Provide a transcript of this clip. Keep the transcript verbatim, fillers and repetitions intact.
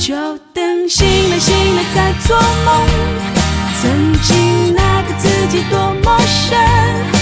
就等醒了醒了再做梦，曾经那个自己多陌生。